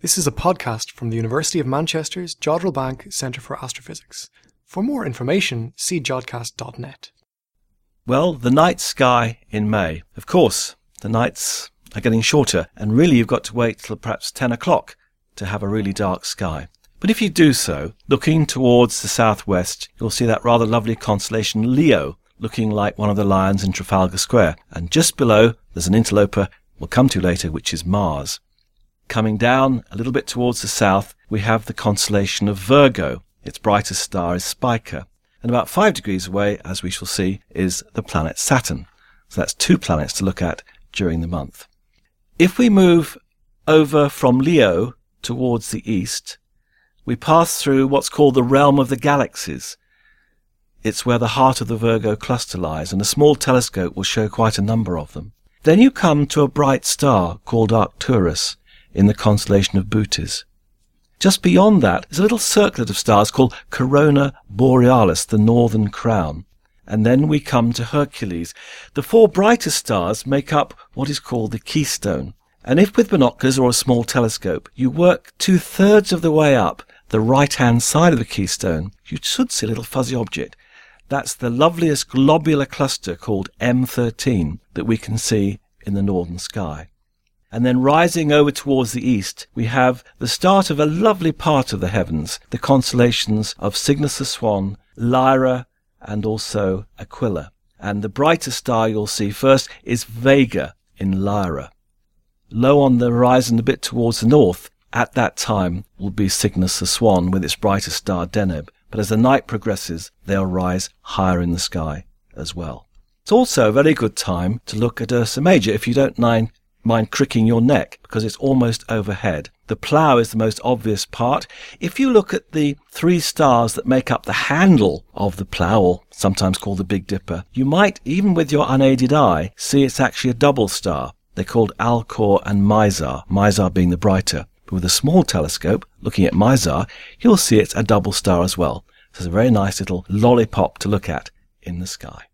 This is a podcast from the University of Manchester's Jodrell Bank Centre for Astrophysics. For more information, see jodcast.net. Well, the night sky in May. Of course, the nights are getting shorter, and really you've got to wait till perhaps 10 o'clock to have a really dark sky. But if you do so, looking towards the southwest, you'll see that rather lovely constellation Leo, looking like one of the lions in Trafalgar Square. And just below, there's an interloper we'll come to later, which is Mars. Coming down a little bit towards the south, we have the constellation of Virgo. Its brightest star is Spica. And about 5 degrees away, as we shall see, is the planet Saturn. So that's 2 planets to look at during the month. If we move over from Leo towards the east, we pass through what's called the realm of the galaxies. It's where the heart of the Virgo cluster lies, and a small telescope will show quite a number of them. Then you come to a bright star called Arcturus in the constellation of Bootes. Just beyond that is a little circlet of stars called Corona Borealis, the northern crown. And then we come to Hercules. The 4 brightest stars make up what is called the keystone. And if with binoculars or a small telescope you work 2/3 of the way up the right-hand side of the keystone, you should see a little fuzzy object. That's the loveliest globular cluster called M13 that we can see in the northern sky. And then rising over towards the east, we have the start of a lovely part of the heavens, the constellations of Cygnus the Swan, Lyra, and also Aquila. And the brightest star you'll see first is Vega in Lyra. Low on the horizon, a bit towards the north, at that time will be Cygnus the Swan with its brightest star Deneb. But as the night progresses, they'll rise higher in the sky as well. It's also a very good time to look at Ursa Major if you don't mind cricking your neck, because it's almost overhead. The Plough is the most obvious part. If you look at the 3 stars that make up the handle of the Plough, or sometimes called the Big Dipper, you might, even with your unaided eye, see it's actually a double star. They're called Alcor and Mizar, Mizar being the brighter. But with a small telescope, looking at Mizar, you'll see it's a double star as well. So it's a very nice little lollipop to look at in the sky.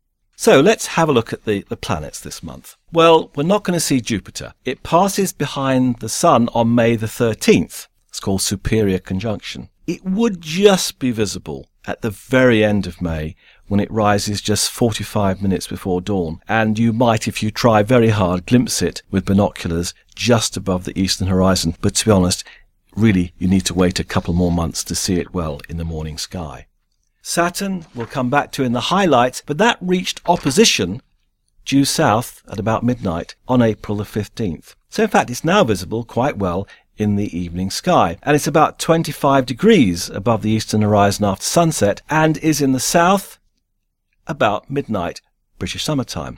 So let's have a look at the planets this month. Well, we're not going to see Jupiter. It passes behind the Sun on May the 13th. It's called Superior Conjunction. It would just be visible at the very end of May when it rises just 45 minutes before dawn. And you might, if you try very hard, glimpse it with binoculars just above the eastern horizon. But to be honest, really, you need to wait a couple more months to see it well in the morning sky. Saturn we'll come back to in the highlights, but that reached opposition due south at about midnight on April the 15th. So in fact it's now visible quite well in the evening sky, and it's about 25 degrees above the eastern horizon after sunset, and is in the south about midnight British summertime.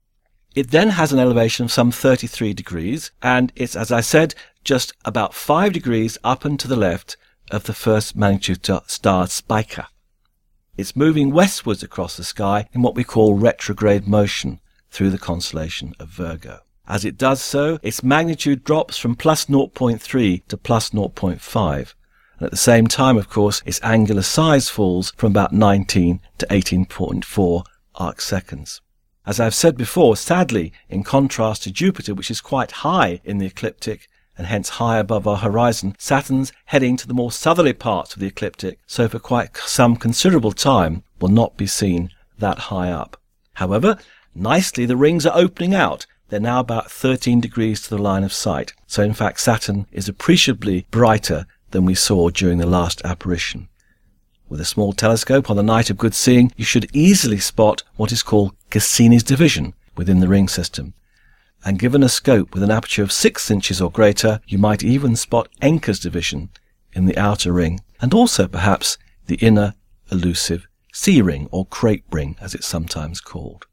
It then has an elevation of some 33 degrees, and it's, as I said, just about 5 degrees up and to the left of the first magnitude star Spica. It's moving westwards across the sky in what we call retrograde motion through the constellation of Virgo. As it does so, its magnitude drops from plus 0.3 to plus 0.5. And at the same time, of course, its angular size falls from about 19 to 18.4 arcseconds. As I've said before, sadly, in contrast to Jupiter, which is quite high in the ecliptic, and hence high above our horizon, Saturn's heading to the more southerly parts of the ecliptic, so for quite some considerable time will not be seen that high up. However, nicely the rings are opening out. They're now about 13 degrees to the line of sight. So in fact Saturn is appreciably brighter than we saw during the last apparition. With a small telescope on the night of good seeing, you should easily spot what is called Cassini's division within the ring system. And given a scope with an aperture of 6 inches or greater, you might even spot Encke's division in the outer ring, and also perhaps the inner elusive C-ring or crepe ring as it's sometimes called.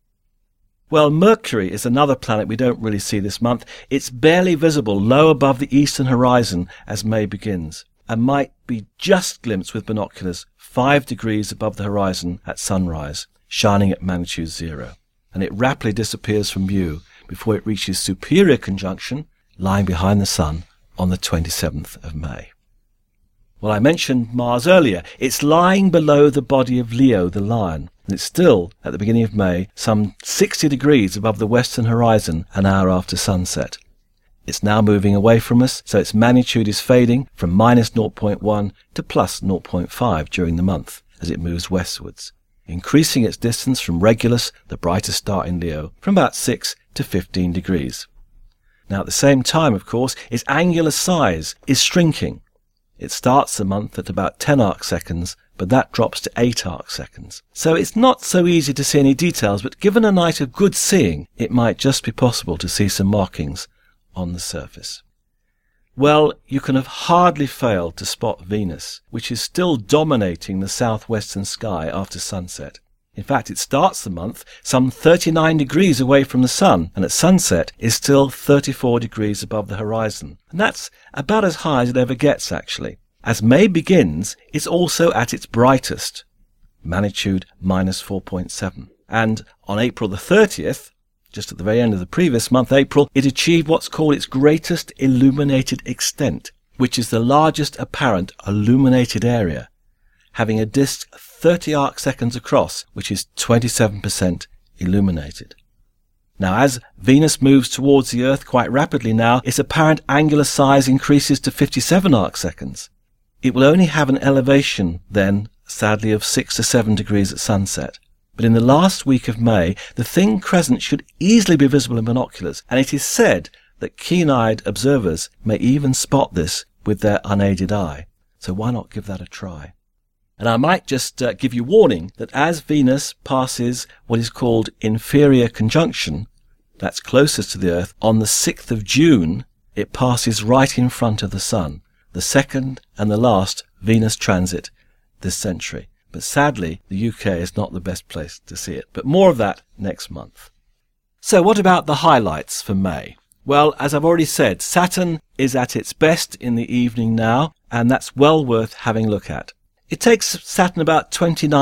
Well, Mercury is another planet we don't really see this month. It's barely visible low above the eastern horizon as May begins, and might be just glimpsed with binoculars 5 degrees above the horizon at sunrise, shining at magnitude 0. And it rapidly disappears from view before it reaches Superior Conjunction, lying behind the Sun on the 27th of May. Well, I mentioned Mars earlier. It's lying below the body of Leo, the lion, and it's still, at the beginning of May, some 60 degrees above the western horizon an hour after sunset. It's now moving away from us, so its magnitude is fading from minus 0.1 to plus 0.5 during the month as it moves westwards, increasing its distance from Regulus, the brightest star in Leo, from about 6 to 15 degrees. Now at the same time, of course, its angular size is shrinking. It starts the month at about 10 arcseconds, but that drops to 8 arcseconds. So it's not so easy to see any details, but given a night of good seeing, it might just be possible to see some markings on the surface. Well, you can have hardly failed to spot Venus, which is still dominating the southwestern sky after sunset. In fact, it starts the month some 39 degrees away from the sun, and at sunset is still 34 degrees above the horizon. And that's about as high as it ever gets, actually. As May begins, it's also at its brightest, magnitude minus 4.7. And on April the 30th, just at the very end of the previous month, April, it achieved what's called its greatest illuminated extent, which is the largest apparent illuminated area, having a disk 30 arcseconds across, which is 27% illuminated. Now, as Venus moves towards the Earth quite rapidly now, its apparent angular size increases to 57 arcseconds. It will only have an elevation then, sadly, of 6 to 7 degrees at sunset. But in the last week of May, the thing crescent should easily be visible in binoculars, and it is said that keen-eyed observers may even spot this with their unaided eye. So why not give that a try? And I might just give you warning that as Venus passes what is called inferior conjunction, that's closest to the Earth, on the 6th of June, it passes right in front of the Sun, the second and the last Venus transit this century. But sadly, the UK is not the best place to see it. But more of that next month. So what about the highlights for May? Well, as I've already said, Saturn is at its best in the evening now, and that's well worth having a look at. It takes Saturn about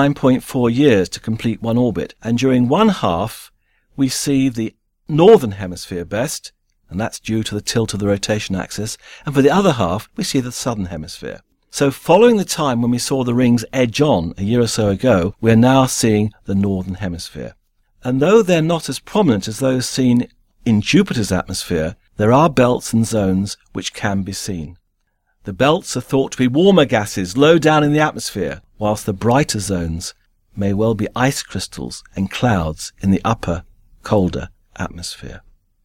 29.4 years to complete one orbit, and during one half, we see the northern hemisphere best, and that's due to the tilt of the rotation axis, and for the other half, we see the southern hemisphere. So following the time when we saw the rings edge on a year or so ago, we're now seeing the northern hemisphere. And though they're not as prominent as those seen in Jupiter's atmosphere, there are belts and zones which can be seen. The belts are thought to be warmer gases low down in the atmosphere, whilst the brighter zones may well be ice crystals and clouds in the upper, colder atmosphere.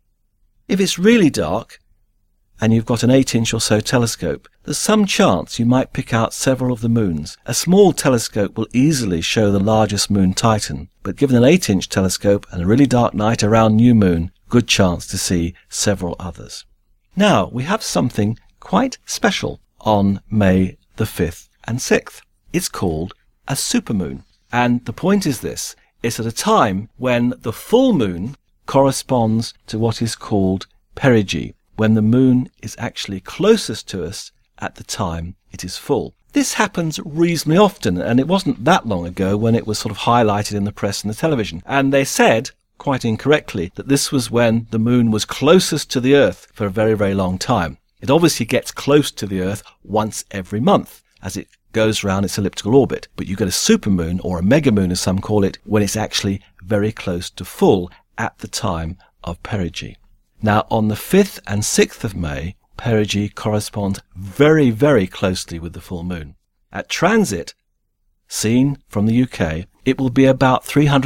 If it's really dark, and you've got an 8-inch or so telescope, there's some chance you might pick out several of the moons. A small telescope will easily show the largest moon, Titan, but given an 8-inch telescope and a really dark night around new moon, good chance to see several others. Now, we have something quite special on May the 5th and 6th. It's called a supermoon. And the point is this, it's at a time when the full moon corresponds to what is called perigee, when the moon is actually closest to us at the time it is full. This happens reasonably often, and it wasn't that long ago when it was sort of highlighted in the press and the television. And they said, quite incorrectly, that this was when the moon was closest to the Earth for a very, very long time. It obviously gets close to the Earth once every month as it goes around its elliptical orbit. But you get a supermoon, or a megamoon as some call it, when it's actually very close to full at the time of perigee. Now, on the 5th and 6th of May, perigee corresponds very, very closely with the full moon. At transit, seen from the UK, it will be about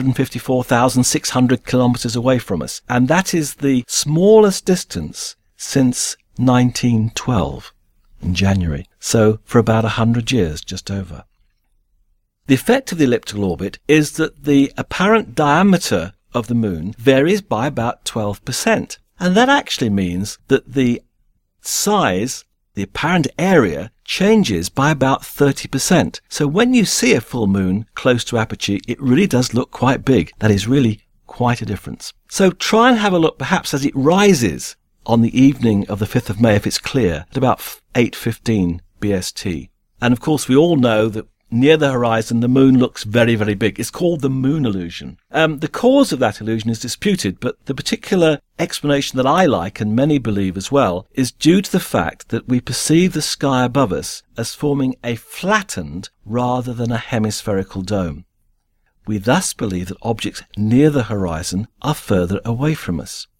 354,600 kilometres away from us, and that is the smallest distance since 1912 in January, so for about 100 years, just over. The effect of the elliptical orbit is that the apparent diameter of the moon varies by about 12%. And that actually means that the size, the apparent area, changes by about 30%. So when you see a full moon close to apogee, it really does look quite big. That is really quite a difference. So try and have a look perhaps as it rises on the evening of the 5th of May, if it's clear, at about 8:15 BST. And of course, we all know that near the horizon, the moon looks very, very big. It's called the moon illusion. The cause of that illusion is disputed, but the particular explanation that I like, and many believe as well, is due to the fact that we perceive the sky above us as forming a flattened rather than a hemispherical dome. We thus believe that objects near the horizon are further away from us.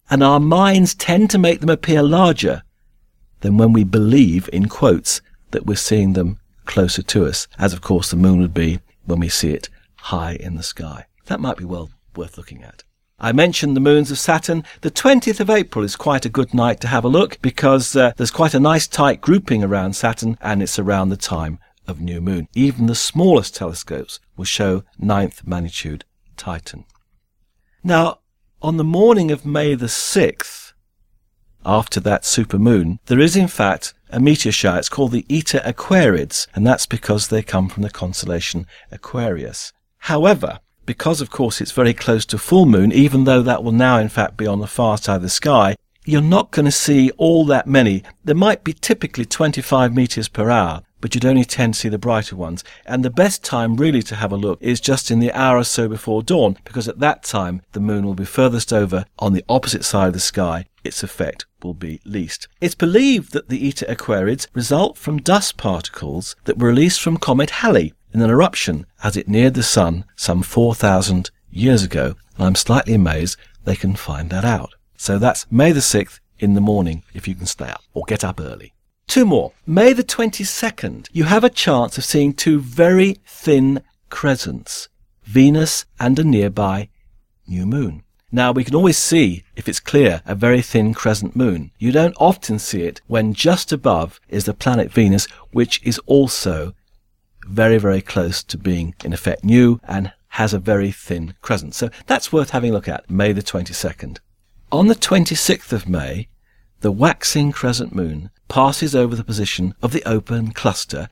and our minds tend to make them appear larger than when we believe, in quotes, that we're seeing them closer to us, as of course the moon would be when we see it high in the sky. That might be well worth looking at. I mentioned the moons of Saturn. The 20th of April is quite a good night to have a look because there's quite a nice tight grouping around Saturn, and it's around the time of new moon. Even the smallest telescopes will show 9th magnitude Titan. Now, on the morning of May the 6th, after that supermoon, there is in fact a meteor shower. It's called the Eta Aquarids, and that's because they come from the constellation Aquarius. However, because of course it's very close to full moon, even though that will now in fact be on the far side of the sky, you're not going to see all that many. There might be typically 25 meteors per hour, but you'd only tend to see the brighter ones. And the best time really to have a look is just in the hour or so before dawn, because at that time the moon will be furthest over on the opposite side of the sky. Its effect will be least. It's believed that the Eta Aquarids result from dust particles that were released from comet Halley in an eruption as it neared the sun some 4,000 years ago. And I'm slightly amazed they can find that out. So that's May the 6th in the morning if you can stay up or get up early. Two more. May the 22nd, you have a chance of seeing two very thin crescents, Venus and a nearby new moon. Now, we can always see, if it's clear, a very thin crescent moon. You don't often see it when just above is the planet Venus, which is also very, very close to being, in effect, new and has a very thin crescent. So that's worth having a look at, May the 22nd. On the 26th of May, the waxing crescent moon passes over the position of the open cluster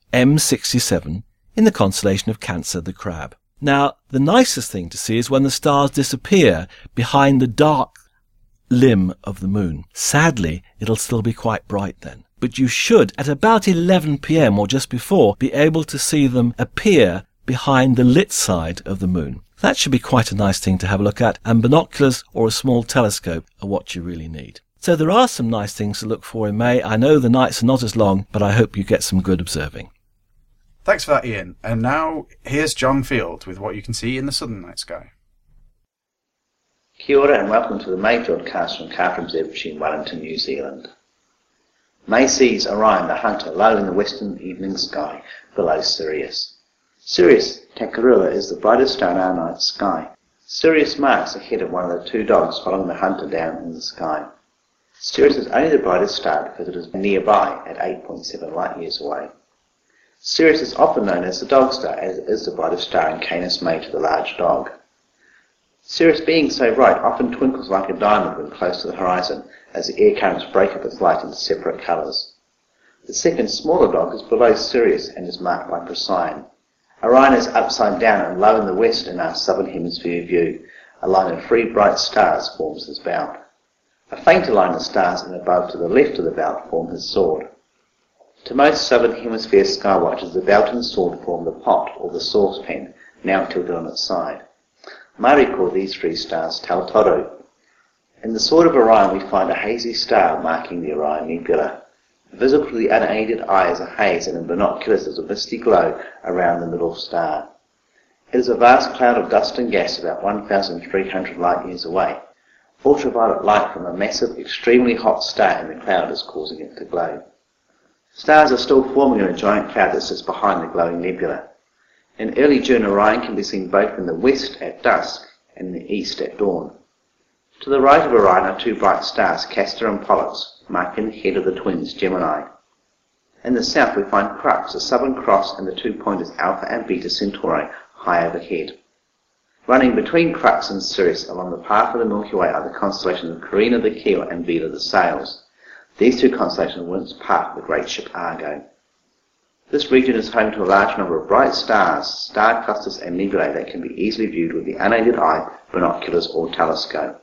M67 in the constellation of Cancer the Crab. Now, the nicest thing to see is when the stars disappear behind the dark limb of the moon. Sadly, it'll still be quite bright then. But you should, at about 11 p.m. or just before, be able to see them appear behind the lit side of the moon. That should be quite a nice thing to have a look at, and binoculars or a small telescope are what you really need. So there are some nice things to look for in May. I know the nights are not as long, but I hope you get some good observing. Thanks for that, Ian. And now, here's John Field with what you can see in the southern night sky. Kia ora and welcome to the May broadcast from Carter Observatory in Wellington, New Zealand. May sees Orion the Hunter low in the western evening sky below Sirius. Sirius Takarua is the brightest star in our night sky. Sirius marks ahead of one of the two dogs following the Hunter down in the sky. Sirius is only the brightest star because it is nearby at 8.7 light years away. Sirius is often known as the dog star, as it is the brightest star in Canis Major, the large dog. Sirius, being so bright, often twinkles like a diamond when close to the horizon, as the air currents break up its light into separate colours. The second, smaller dog is below Sirius and is marked by Procyon. Orion is upside down and low in the west in our southern hemisphere view. A line of three bright stars forms his belt. A fainter line of stars and above to the left of the belt form his sword. To most southern hemisphere sky watchers, the belt and sword form the pot or the saucepan, now tilted on its side. Māori call these three stars Tautoro. In the sword of Orion we find a hazy star marking the Orion Nebula. Visible to the unaided eye is a haze, and in binoculars is a misty glow around the middle star. It is a vast cloud of dust and gas about 1,300 light years away. Ultraviolet light from a massive, extremely hot star in the cloud is causing it to glow. Stars are still forming in a giant cloud that sits behind the glowing nebula. In early June, Orion can be seen both in the west at dusk and in the east at dawn. To the right of Orion are two bright stars, Castor and Pollux, marking the head of the twins, Gemini. In the south we find Crux, the southern cross, and the two pointers Alpha and Beta Centauri, high overhead. Running between Crux and Sirius along the path of the Milky Way are the constellations of Carina the Keel and Vela the Sails. These two constellations once part of the great ship Argo. This region is home to a large number of bright stars, star clusters and nebulae that can be easily viewed with the unaided eye, binoculars or telescope.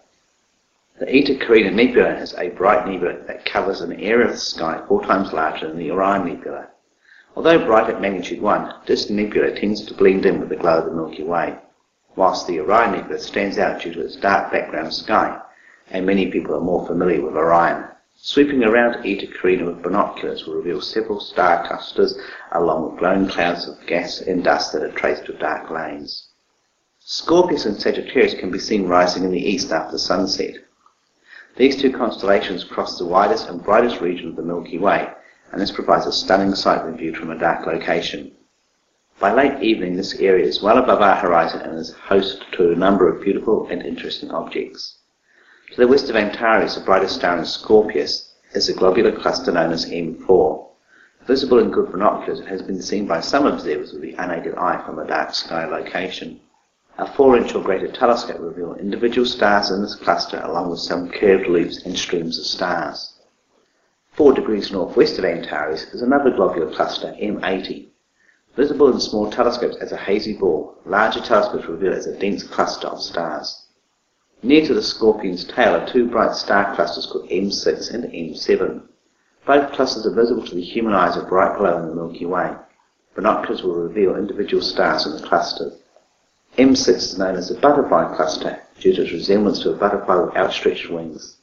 The Eta Carina Nebula is a bright nebula that covers an area of the sky 4 times larger than the Orion Nebula. Although bright at magnitude 1, this nebula tends to blend in with the glow of the Milky Way, whilst the Orion Nebula stands out due to its dark background sky, and many people are more familiar with Orion. Sweeping around Eta Carina with binoculars will reveal several star clusters along with glowing clouds of gas and dust that are traced with dark lanes. Scorpius and Sagittarius can be seen rising in the east after sunset. These two constellations cross the widest and brightest region of the Milky Way, and this provides a stunning sight when viewed from a dark location. By late evening, this area is well above our horizon and is host to a number of beautiful and interesting objects. To the west of Antares, the brightest star in Scorpius is a globular cluster known as M4. Visible in good binoculars, it has been seen by some observers with the unaided eye from a dark sky location. A 4-inch or greater telescope will reveal individual stars in this cluster along with some curved loops and streams of stars. 4 degrees northwest of Antares is another globular cluster, M80. Visible in small telescopes as a hazy ball, larger telescopes reveal it as a dense cluster of stars. Near to the Scorpion's tail are 2 bright star clusters called M6 and M7. Both clusters are visible to the human eye as a bright glow in the Milky Way. Binoculars will reveal individual stars in the cluster. M6 is known as the butterfly cluster due to its resemblance to a butterfly with outstretched wings.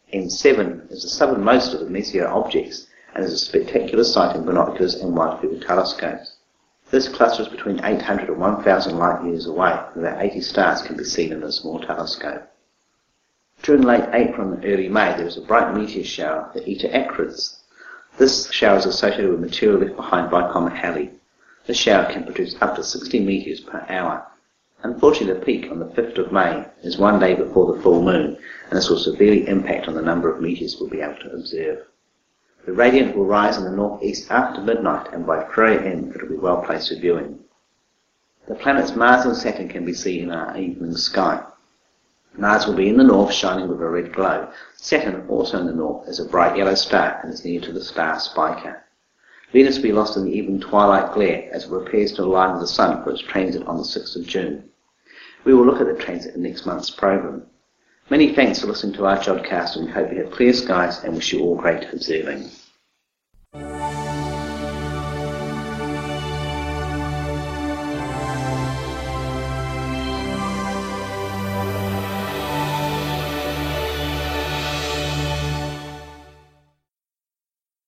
M7 is the southernmost of the Messier objects and is a spectacular sight in binoculars and wide-field telescopes. This cluster is between 800 and 1,000 light years away, and about 80 stars can be seen in a small telescope. During late April and early May, there is a bright meteor shower, the Eta Acridis. This shower is associated with material left behind by Comet Halley. This shower can produce up to 60 meteors per hour. Unfortunately, the peak on the 5th of May is 1 day before the full moon, and this will severely impact on the number of meteors we'll be able to observe. The radiant will rise in the northeast after midnight, and by 3 AM it will be well placed for viewing. The planets Mars and Saturn can be seen in our evening sky. Mars will be in the north, shining with a red glow. Saturn, also in the north, is a bright yellow star and is near to the star Spica. Venus will be lost in the evening twilight glare as it prepares to align with the Sun for its transit on the 6th of June. We will look at the transit in next month's program. Many thanks for listening to our Jodcast, and we hope you have clear skies and wish you all great observing.